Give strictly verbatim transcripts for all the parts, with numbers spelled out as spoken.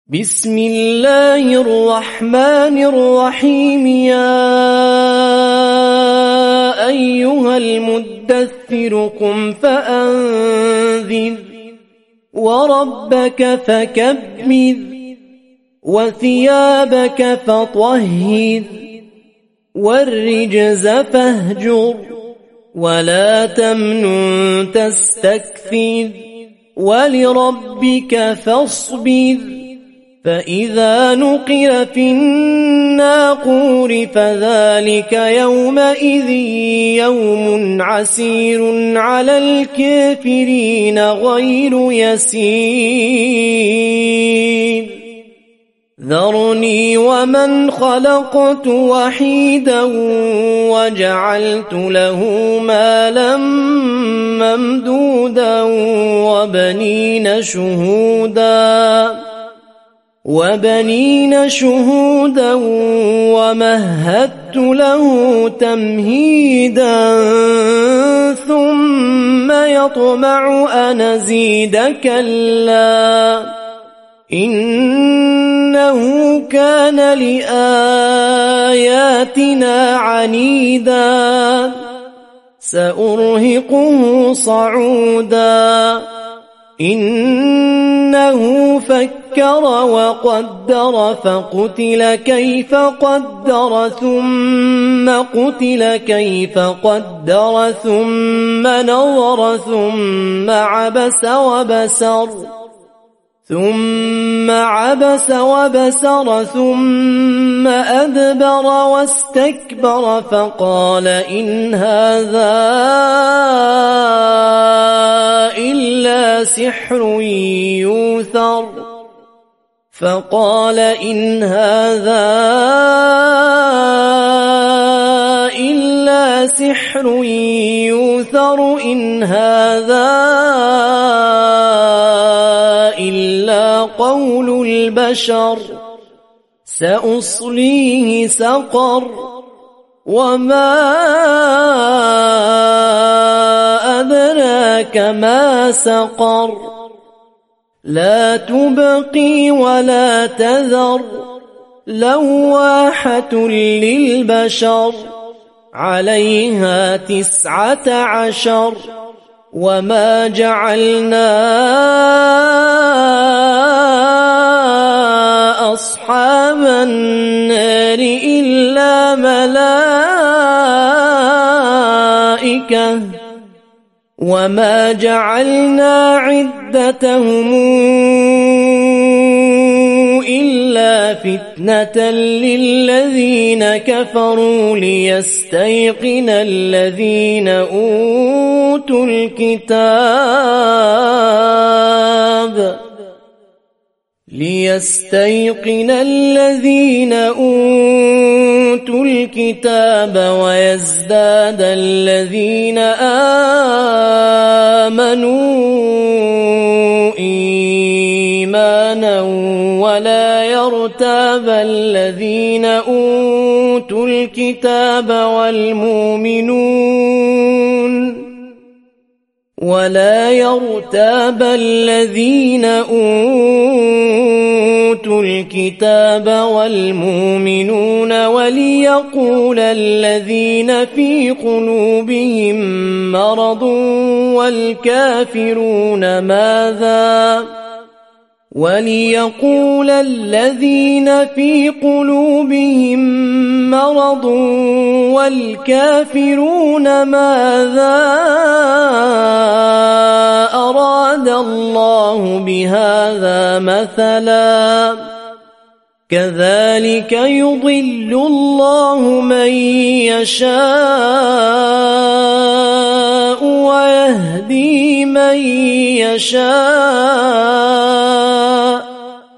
بسم الله الرحمن الرحيم. يا أيها المدثر قم فأنذر وربك فكبر وثيابك فطهر والرجز فاهجر ولا تمنن تستكثر ولربك فاصبر. فإذا نقر في الناقور فذلك يومئذ يوم عسير على الكافرين غير يسير. ذرني ومن خلقت وحيدا وجعلت له مالا ممدودا وبنين شهودا وبنين شهودا ومهدت له تمهيدا ثم يطمع أن أزيد كلا إنه كان لآياتنا عنيدا سأرهقه صعودا إنه فكر وقدر فقتل كيف قدر ثم قتل كيف قدر ثم نظر ثم عبس وبسر ثم عبس وبسر ثم أدبر واستكبر فقال إن هذا إلا سحر يوثر فقال إن هذا إلا سحر يوثر إن هذا إلا قول البشر سأصليه سقر وما أدراك ما سقر لا تبقي ولا تذر لواحة للبشر عليها تسعة عشر وما جعلنا أصحاب النار إلا ملائكة وما جعلنا عدتهم إلا فتنة للذين كفروا ليستيقن الذين أوتوا الكتاب ليستيقن الذين أوتوا الكتاب ويزداد الذين آمنوا إيمانا ولا يرتاب الذين أوتوا الكتاب والمؤمنون ولا يرتاب الذين أوتوا الكتاب والمؤمنون وليقول الذين في قلوبهم مرض والكافرون ماذا وليقول الذين في قلوبهم مرض والكافرون ماذا أراد الله بهذا مثلا كذلك يضل الله من يشاء ويهدي من يشاء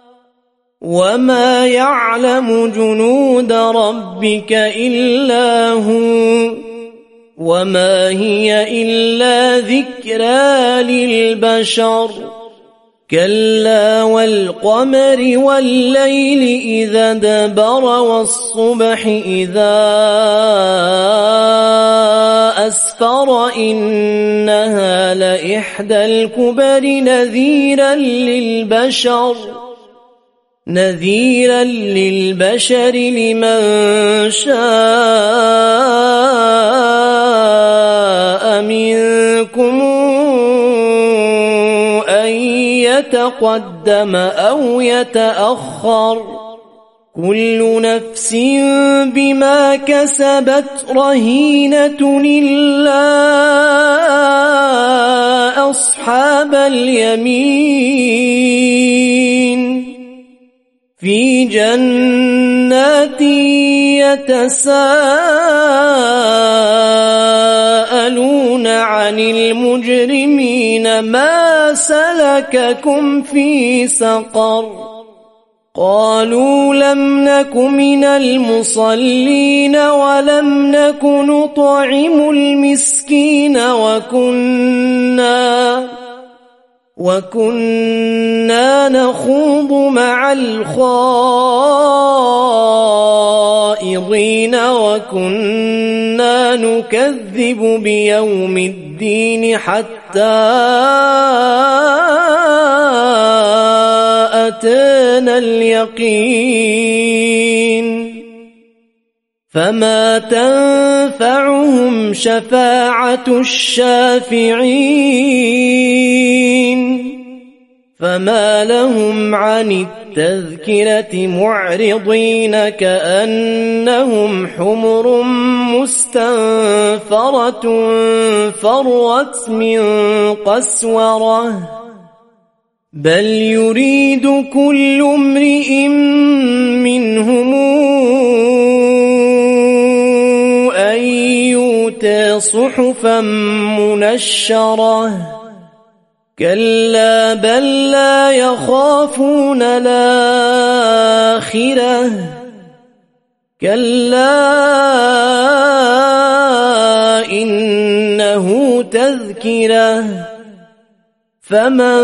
وما يعلم جنود ربك إلا هو وما هي إلا ذكرى للبشر كلا والقمر والليل إذا دبر والصبح إذا أسفر إنها لإحدى الكبر نذيرا للبشر نذيرا للبشر لمن شاء منكم أن يتقدم أو يتأخر كل نفس بما كسبت رهينة إلا أصحاب اليمين في جنات يتساءلون عن المجرمين ما سلككم في سقر قالوا لم نك من المصلين ولم نك نطعم المسكين وكنا وكنا نخوض مع الخائضين وكنا نكذب بيوم الدين حتى أتانا اليقين فما تنفعهم شفاعة الشافعين فما لهم عن التذكرة معرضين كأنهم حمر مستنفرة فرت من قسورة بل يريد كل امرئ منهم أن يؤتى صحفا منشرة كلا بل لا يخافون الآخرة كلا إنه تذكرة فمن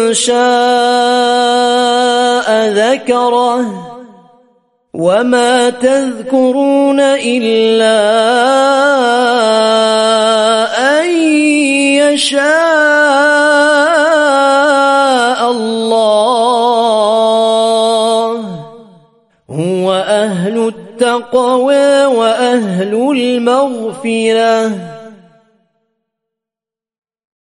شاء ذكره وما تذكرون إلا أن يشاء الله هو أهل التقوى وأهل المغفرة